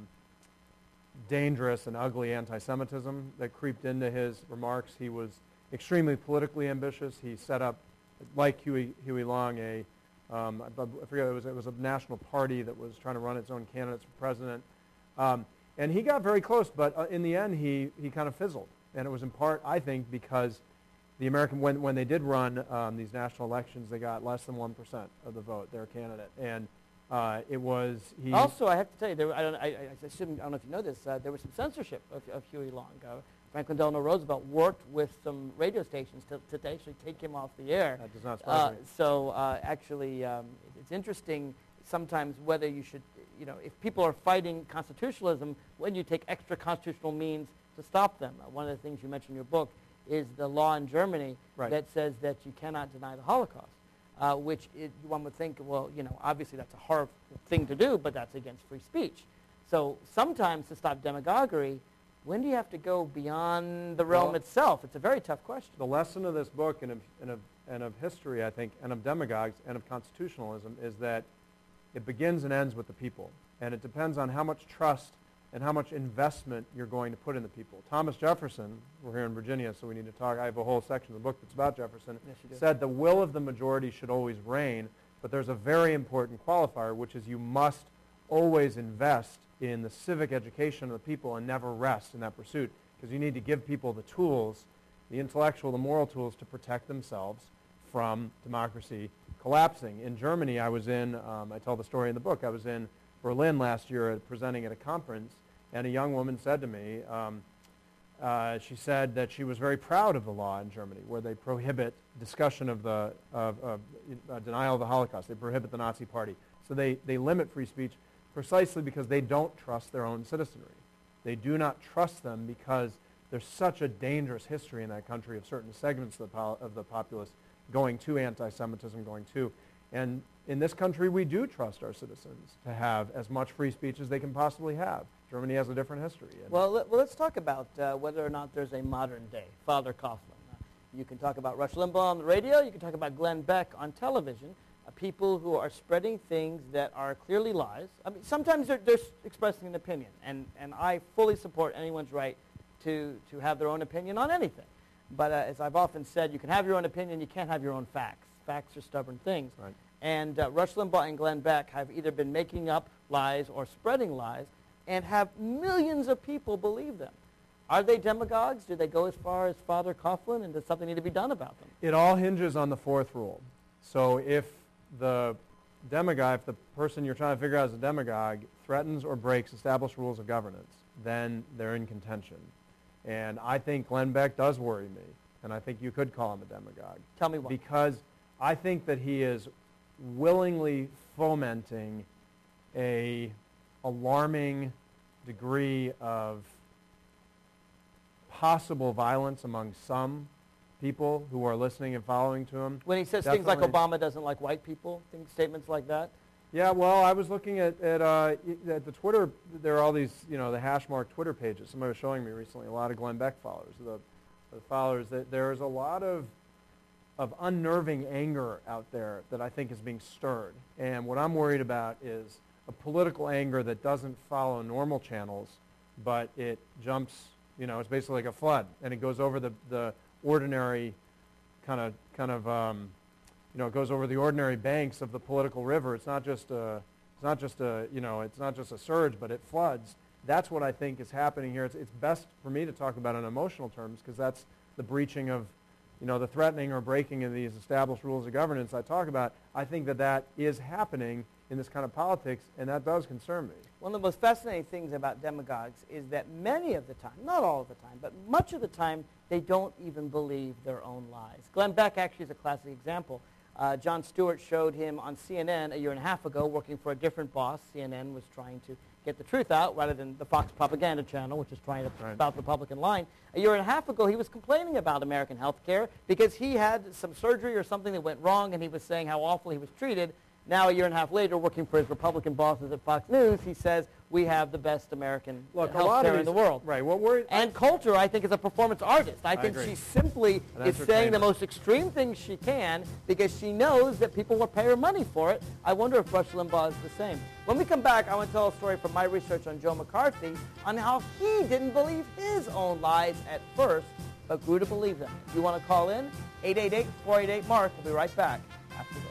dangerous and ugly anti-Semitism that creeped into his remarks. He was extremely politically ambitious. He set up, like Huey Long, I forget, it was a national party that was trying to run its own candidates for president. And he got very close, but in the end, he kind of fizzled. And it was in part, I think, because the American, when they did run these national elections, they got less than 1% of the vote, their candidate. And it was, Also, I have to tell you, I don't know if you know this, there was some censorship of Huey Long. Franklin Delano Roosevelt worked with some radio stations to actually take him off the air. That does not surprise me. So actually, it's interesting sometimes whether you should, if people are fighting constitutionalism, when you take extra constitutional means to stop them. One of the things you mentioned in your book is the law in Germany that says that you cannot deny the Holocaust, which one would think, well, obviously that's a horrible thing to do, but that's against free speech. So sometimes to stop demagoguery, when do you have to go beyond the realm itself? It's a very tough question. The lesson of this book and of history, I think, and of demagogues and of constitutionalism is that it begins and ends with the people. And it depends on how much trust and how much investment you're going to put in the people. Thomas Jefferson, we're here in Virginia, so we need to talk. I have a whole section of the book that's about Jefferson. Yes, you do. Said the will of the majority should always reign, but there's a very important qualifier, which is you must always invest in the civic education of the people and never rest in that pursuit, because you need to give people the tools, the intellectual, the moral tools to protect themselves from democracy collapsing. In Germany, I was in, I tell the story in the book, I was in Berlin last year presenting at a conference, and a young woman said to me, she said that she was very proud of the law in Germany where they prohibit discussion of the denial of the Holocaust. They prohibit the Nazi Party. So they limit free speech precisely because they don't trust their own citizenry. They do not trust them because there's such a dangerous history in that country of certain segments of the populace going to anti-Semitism, going to. And in this country, we do trust our citizens to have as much free speech as they can possibly have. Germany has a different history. Well, let's talk about whether or not there's a modern day Father Coughlin. You can talk about Rush Limbaugh on the radio. You can talk about Glenn Beck on television. People who are spreading things that are clearly lies. I mean, sometimes they're expressing an opinion, and I fully support anyone's right to have their own opinion on anything. But as I've often said, you can have your own opinion, you can't have your own facts. Facts are stubborn things. Right. And Rush Limbaugh and Glenn Beck have either been making up lies or spreading lies and have millions of people believe them. Are they demagogues? Do they go as far as Father Coughlin, and does something need to be done about them? It all hinges on the fourth rule. So if the demagogue, if the person you're trying to figure out is a demagogue, threatens or breaks established rules of governance, then they're in contention. And I think Glenn Beck does worry me, and I think you could call him a demagogue. Tell me why. Because I think that he is willingly fomenting a alarming degree of possible violence among some people who are listening and following to him. When he says things like Obama doesn't like white people, statements like that? Yeah, well, I was looking at the Twitter. There are all these, the hash mark Twitter pages. Somebody was showing me recently a lot of Glenn Beck followers. The followers, that there's a lot of unnerving anger out there that I think is being stirred. And what I'm worried about is a political anger that doesn't follow normal channels, but it jumps, it's basically like a flood, and it goes over the ordinary it goes over the ordinary banks of the political river. It's not just a surge, but it floods. That's what I think is happening here. It's best for me to talk about it in emotional terms, because that's the breaching of, the threatening or breaking of these established rules of governance I talk about. I think that is happening in this kind of politics, and that does concern me. One of the most fascinating things about demagogues is that many of the time, not all of the time, but much of the time, they don't even believe their own lies. Glenn Beck actually is a classic example. Jon Stewart showed him on CNN a year and a half ago working for a different boss. CNN was trying to get the truth out rather than the Fox propaganda channel, which is trying to spout the Republican line. A year and a half ago, he was complaining about American health care because he had some surgery or something that went wrong, and he was saying how awful he was treated. Now, a year and a half later, working for his Republican bosses at Fox News, he says, we have the best American health care in the world. Right. And Coulter, I think, is a performance artist. I think she simply is saying the most extreme things she can because she knows that people will pay her money for it. I wonder if Rush Limbaugh is the same. When we come back, I want to tell a story from my research on Joe McCarthy on how he didn't believe his own lies at first, but grew to believe them. If you want to call in, 888-488-MARK. We'll be right back after this.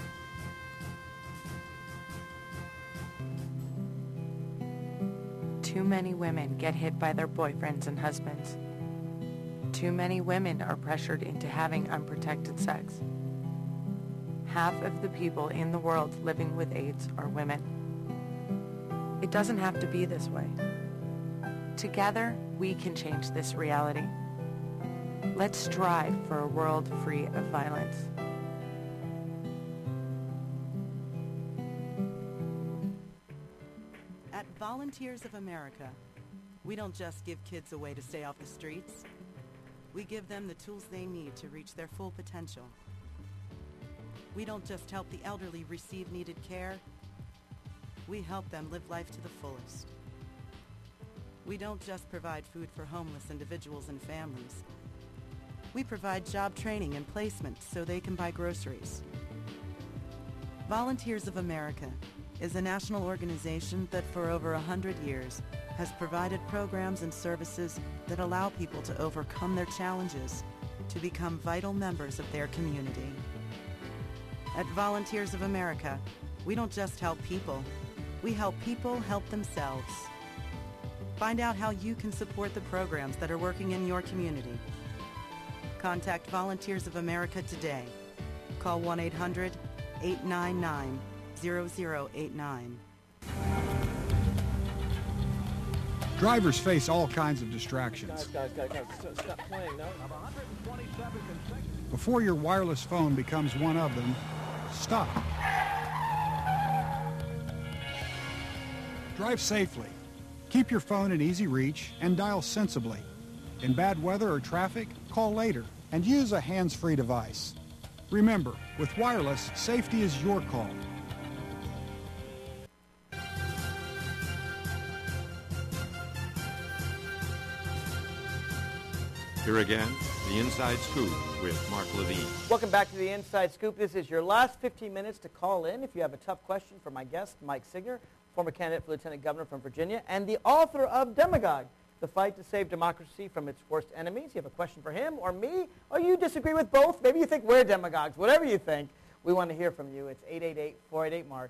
Too many women get hit by their boyfriends and husbands. Too many women are pressured into having unprotected sex. Half of the people in the world living with AIDS are women. It doesn't have to be this way. Together, we can change this reality. Let's strive for a world free of violence. At Volunteers of America, we don't just give kids a way to stay off the streets. We give them the tools they need to reach their full potential. We don't just help the elderly receive needed care. We help them live life to the fullest. We don't just provide food for homeless individuals and families. We provide job training and placement so they can buy groceries. Volunteers of America is a national organization that for over 100 years has provided programs and services that allow people to overcome their challenges to become vital members of their community. At Volunteers of America, we don't just help people, we help people help themselves. Find out how you can support the programs that are working in your community. Contact Volunteers of America today. Call 1-800-899-0089. Drivers face all kinds of distractions. Guys, stop playing, no? Before your wireless phone becomes one of them, stop. Drive safely. Keep your phone in easy reach and dial sensibly. In bad weather or traffic, call later and use a hands-free device. Remember, with wireless, safety is your call. Here again, The Inside Scoop with Mark Levine. Welcome back to The Inside Scoop. This is your last 15 minutes to call in if you have a tough question for my guest, Mike Signer, former candidate for Lieutenant Governor from Virginia, and the author of Demagogue, The Fight to Save Democracy from Its Worst Enemies. You have a question for him or me, or you disagree with both. Maybe you think we're demagogues. Whatever you think, we want to hear from you. It's 888-488-MARK,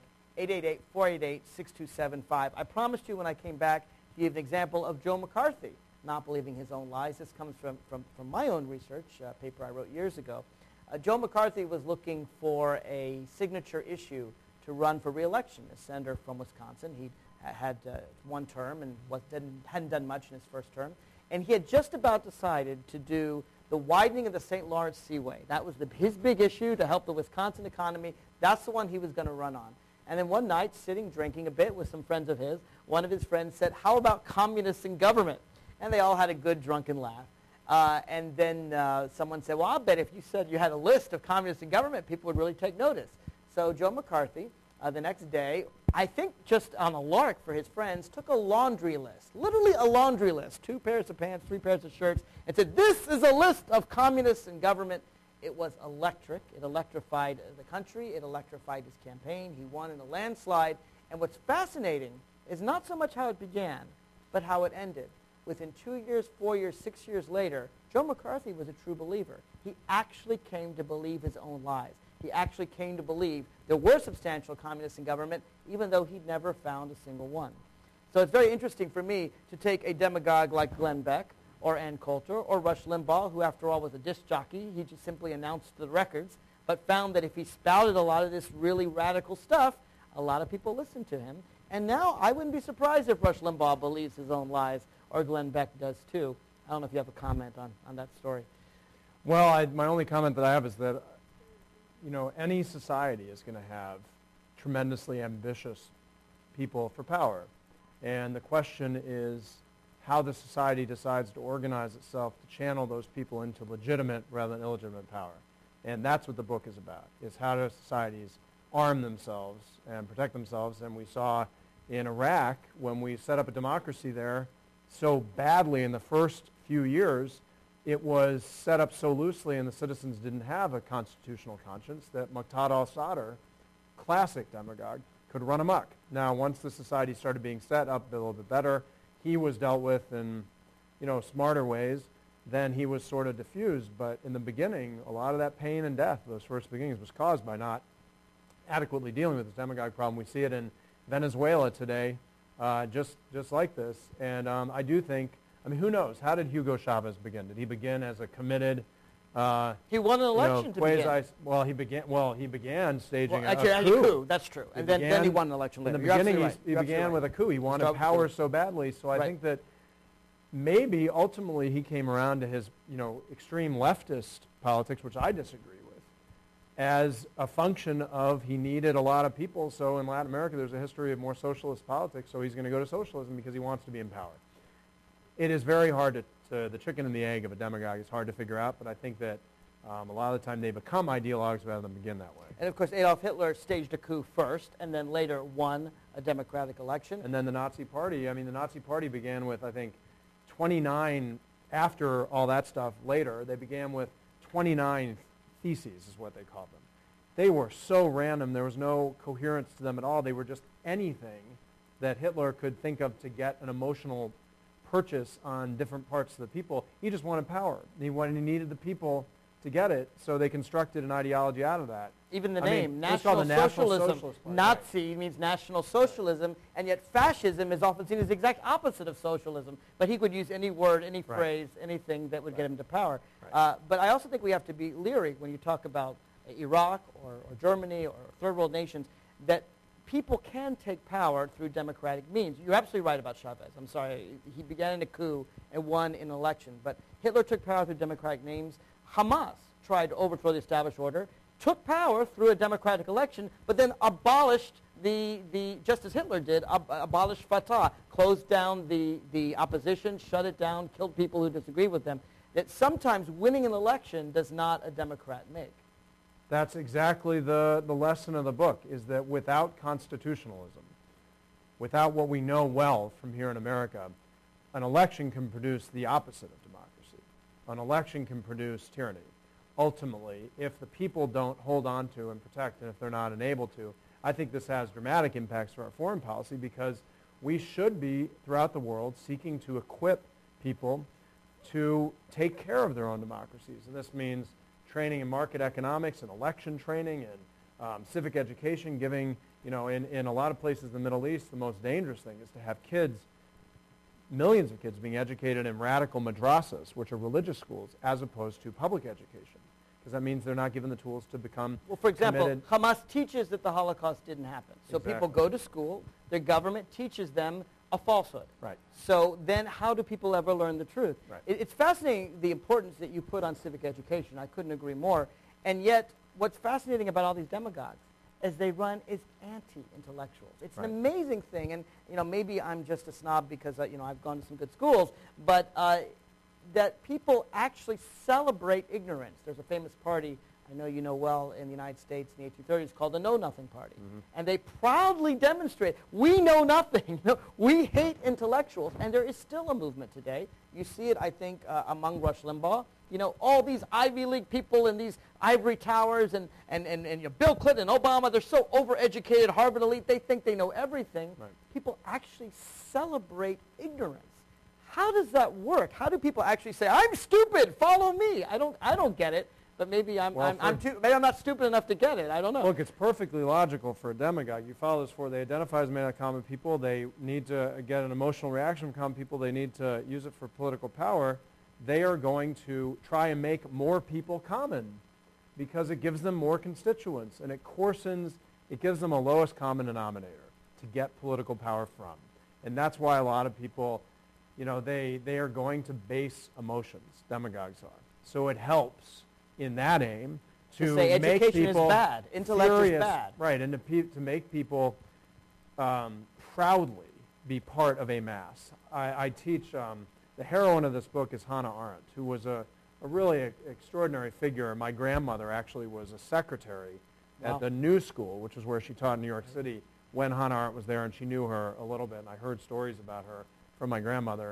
888-488-6275. I promised you when I came back to give an example of Joe McCarthy not believing his own lies. This comes from my own research, a paper I wrote years ago. Joe McCarthy was looking for a signature issue to run for re-election. A senator from Wisconsin. He had one term and hadn't done much in his first term. And he had just about decided to do the widening of the St. Lawrence Seaway. That was his big issue to help the Wisconsin economy. That's the one he was going to run on. And then one night, sitting drinking a bit with some friends of his, one of his friends said, "How about communists in government?" And they all had a good drunken laugh. And then someone said, "Well, I'll bet if you said you had a list of communists in government, people would really take notice." So Joe McCarthy, the next day, I think just on a lark for his friends, took a laundry list, literally a laundry list, 2 pairs of pants, 3 pairs of shirts, and said, "This is a list of communists in government." It was electric. It electrified the country. It electrified his campaign. He won in a landslide. And what's fascinating is not so much how it began, but how it ended. Within 2 years, 4 years, 6 years later, Joe McCarthy was a true believer. He actually came to believe his own lies. He actually came to believe there were substantial communists in government, even though he'd never found a single one. So it's very interesting for me to take a demagogue like Glenn Beck or Ann Coulter or Rush Limbaugh, who after all was a disc jockey. He just simply announced the records, but found that if he spouted a lot of this really radical stuff, a lot of people listened to him. And now I wouldn't be surprised if Rush Limbaugh believes his own lies, or Glenn Beck does too. I don't know if you have a comment on that story. Well, my only comment that I have is that, any society is going to have tremendously ambitious people for power. And the question is how the society decides to organize itself to channel those people into legitimate rather than illegitimate power. And that's what the book is about, is how do societies arm themselves and protect themselves. And we saw in Iraq, when we set up a democracy there, so badly in the first few years, it was set up so loosely and the citizens didn't have a constitutional conscience that Muqtada al-Sadr, classic demagogue, could run amok. Now, once the society started being set up a little bit better, he was dealt with in, smarter ways. Then he was sort of diffused. But in the beginning, a lot of that pain and death, those first beginnings, was caused by not adequately dealing with this demagogue problem. We see it in Venezuela today. Just like this. And I do think, who knows? How did Hugo Chavez begin? Did he begin as a committed... he won an election to begin. Well, he began staging a coup. That's true. And then he won an election later. In the beginning, he began with a coup. He wanted power so badly. So I think that maybe ultimately he came around to his, extreme leftist politics, which I disagree with, as a function of he needed a lot of people. So in Latin America, there's a history of more socialist politics, so he's going to go to socialism because he wants to be in power. It is very hard the chicken and the egg of a demagogue is hard to figure out, but I think that a lot of the time they become ideologues rather than begin that way. And of course, Adolf Hitler staged a coup first and then later won a democratic election. And then the Nazi Party, the Nazi Party began with, I think, 29, after all that stuff later, they began with 29 theses is what they called them. They were so random. There was no coherence to them at all. They were just anything that Hitler could think of to get an emotional purchase on different parts of the people. He just wanted power. He needed the people to get it, so they constructed an ideology out of that. Even the name, National Socialism. Nazi means National Socialism, and yet fascism is often seen as the exact opposite of socialism. But he could use any word, any phrase, anything that would get him to power. But I also think we have to be leery when you talk about Iraq or Germany or third world nations, that people can take power through democratic means. You're absolutely right about Chavez. I'm sorry. He began in a coup and won an election. But Hitler took power through democratic means. Hamas tried to overthrow the established order, took power through a democratic election, but then abolished just as Hitler did, abolished Fatah, closed down the opposition, shut it down, killed people who disagree with them. That sometimes winning an election does not a Democrat make. That's exactly the lesson of the book, is that without constitutionalism, without what we know well from here in America, an election can produce the opposite of democracy. An election can produce tyranny. Ultimately, if the people don't hold on to and protect, and if they're not enabled to, I think this has dramatic impacts for our foreign policy, because we should be, throughout the world, seeking to equip people to take care of their own democracies. And this means training in market economics and election training and civic education, giving, in a lot of places in the Middle East, the most dangerous thing is to have kids, millions of kids being educated in radical madrasas, which are religious schools, as opposed to public education. Because that means they're not given the tools to become Well, for example, committed. Hamas teaches that the Holocaust didn't happen. So people go to school, their government teaches them a falsehood. Right. So then how do people ever learn the truth? Right. It's fascinating the importance that you put on civic education. I couldn't agree more. And yet, what's fascinating about all these demagogues is they run is anti-intellectuals. It's an amazing thing. And, maybe I'm just a snob because, I've gone to some good schools. But that people actually celebrate ignorance. There's a famous party I know you know well in the United States in the 1830s called the Know Nothing Party. And they proudly demonstrate, we know nothing. We hate intellectuals. And there is still a movement today. You see it, I think, among Rush Limbaugh. All these Ivy League people in these ivory towers and Bill Clinton and Obama, they're so overeducated, Harvard elite, they think they know everything. Right. People actually celebrate ignorance. How does that work? How do people actually say, I'm stupid, follow me? I don't get it. But maybe I'm not stupid enough to get it. I don't know. Look, it's perfectly logical for a demagogue. You follow this for, they identify as made out of common people. They need to get an emotional reaction from common people. They need to use it for political power. They are going to try and make more people common because it gives them more constituents. And it gives them a lowest common denominator to get political power from. And that's why a lot of people, they are going to base emotions. Demagogues are. So it helps in that aim to say make education people is bad, intellect furious, is bad. Right, and to make people proudly be part of a mass. I teach, the heroine of this book is Hannah Arendt, who was a really extraordinary figure. My grandmother actually was a secretary at the New School, which is where she taught in New York City when Hannah Arendt was there, and she knew her a little bit, and I heard stories about her from my grandmother.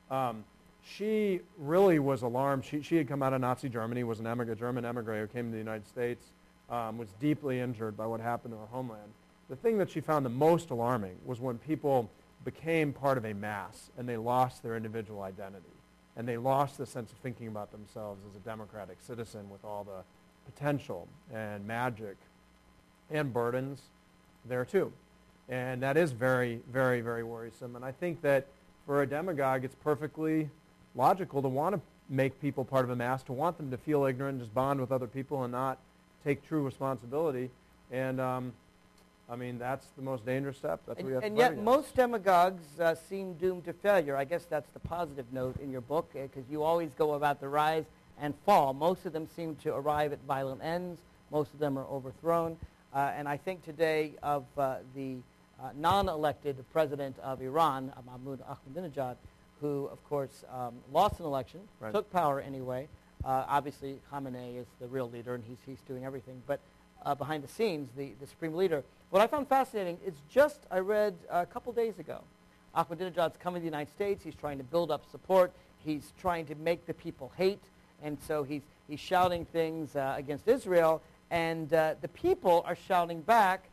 She really was alarmed. She had come out of Nazi Germany, was a German emigre who came to the United States, was deeply injured by what happened to her homeland. The thing that she found the most alarming was when people became part of a mass and they lost their individual identity and they lost the sense of thinking about themselves as a democratic citizen with all the potential and magic and burdens there too. And that is very, very, very worrisome. And I think that for a demagogue, it's perfectly logical to want to make people part of a mass, to want them to feel ignorant, just bond with other people and not take true responsibility. And that's the most dangerous step. That's what we have to and fight yet against. most demagogues seem doomed to failure. I guess that's the positive note in your book, because you always go about the rise and fall. Most of them seem to arrive at violent ends. Most of them are overthrown. And I think today of the non-elected president of Iran, Mahmoud Ahmadinejad, who, of course, lost an election, took power anyway. Obviously, Khamenei is the real leader, and he's doing everything. But behind the scenes, the supreme leader, what I found fascinating is I read a couple days ago, Ahmadinejad's coming to the United States. He's trying to build up support. He's trying to make the people hate. And so he's shouting things against Israel. And the people are shouting back.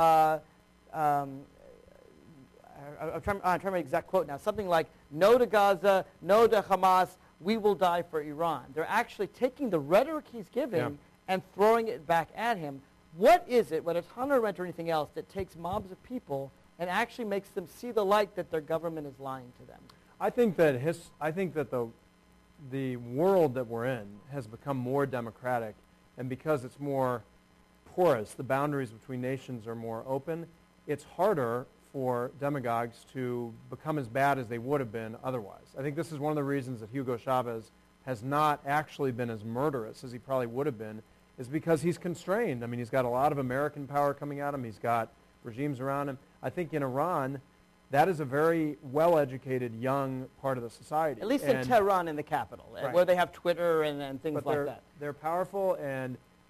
I'm trying to remember the exact quote now. Something like, no to Gaza, no to Hamas, we will die for Iran. They're actually taking the rhetoric he's giving and throwing it back at him. What is it, whether it's Hannah Arendt or anything else, that takes mobs of people and actually makes them see the light that their government is lying to them? I think that the world that we're in has become more democratic, and because it's more porous, the boundaries between nations are more open, it's harder for demagogues to become as bad as they would have been otherwise. I think this is one of the reasons that Hugo Chavez has not actually been as murderous as he probably would have been, is because he's constrained. I mean, he's got a lot of American power coming at him. He's got regimes around him. I think in Iran, that is a very well-educated young part of the society. At least in Tehran, in the capital, where they have Twitter and things like that. They're powerful, and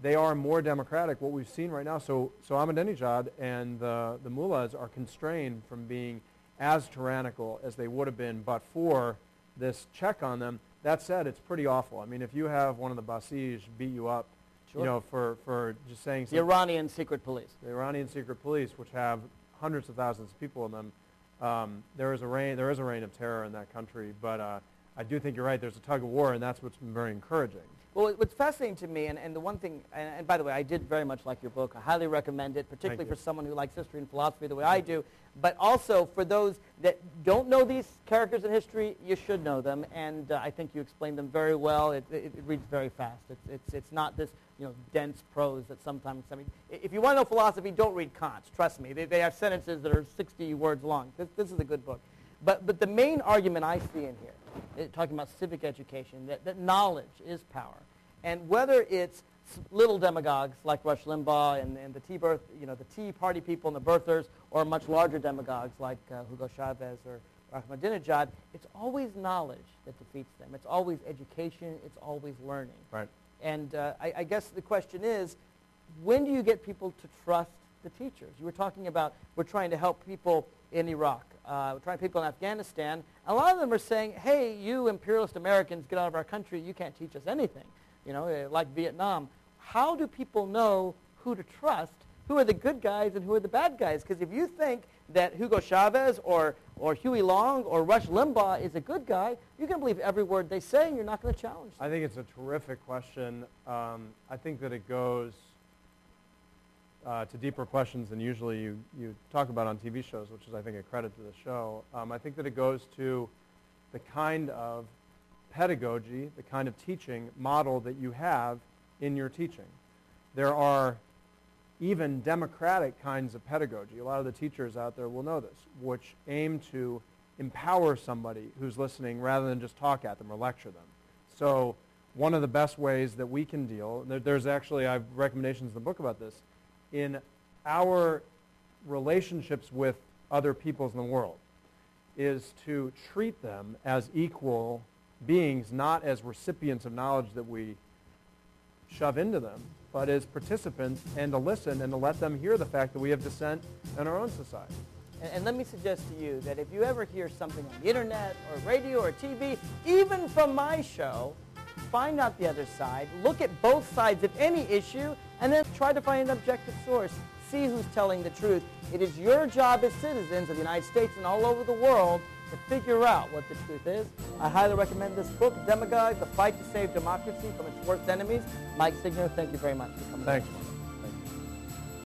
they are more democratic. What we've seen right now, so Ahmadinejad and the mullahs are constrained from being as tyrannical as they would have been but for this check on them. That said, it's pretty awful. I mean, if you have one of the Basij beat you up, you know, for just saying something. The Iranian secret police. The Iranian secret police, which have hundreds of thousands of people in them. There is a reign of terror in that country, but I do think you're right. There's a tug of war, and that's what's been very encouraging. Well, what's fascinating to me, and the one thing, and by the way, I did very much like your book. I highly recommend it, particularly for someone who likes history and philosophy the way I do. But also for those that don't know these characters in history, you should know them, and I think you explain them very well. It reads very fast. It's not this dense prose that sometimes. I mean, if you want to know philosophy, don't read Kant's. Trust me, they have sentences that are 60 words long. This is a good book. But the main argument I see in here, talking about civic education, that knowledge is power. And whether it's little demagogues like Rush Limbaugh and the Tea Party people and the birthers, or much larger demagogues like Hugo Chavez or Ahmadinejad, it's always knowledge that defeats them. It's always education. It's always learning. Right. And I guess the question is, when do you get people to trust the teachers? You were talking about we're trying to help people in Iraq. We're trying to help people in Afghanistan. A lot of them are saying, hey, you imperialist Americans, get out of our country. You can't teach us anything. Like Vietnam. How do people know who to trust? Who are the good guys and who are the bad guys? Because if you think that Hugo Chavez or Huey Long or Rush Limbaugh is a good guy, you're going to believe every word they say, and you're not going to challenge them. I think it's a terrific question. I think that it goes to deeper questions than usually you talk about on TV shows, which is, I think, a credit to the show. I think that it goes to the kind of pedagogy, the kind of teaching model that you have in your teaching. There are even democratic kinds of pedagogy. A lot of the teachers out there will know this, which aim to empower somebody who's listening rather than just talk at them or lecture them. So one of the best ways that we can deal, there's actually, I have recommendations in the book about this, in our relationships with other peoples in the world, is to treat them as equal beings, not as recipients of knowledge that we shove into them, but as participants, and to listen and to let them hear the fact that we have dissent in our own society. And let me suggest to you that if you ever hear something on the internet or radio or TV, even from my show, find out the other side, look at both sides of any issue, and then try to find an objective source. See who's telling the truth. It is your job as citizens of the United States and all over the world to figure out what the truth is. I highly recommend this book, Demagogue, The Fight to Save Democracy from Its Worst Enemies. Mike Signer, thank you very much for coming. Thanks.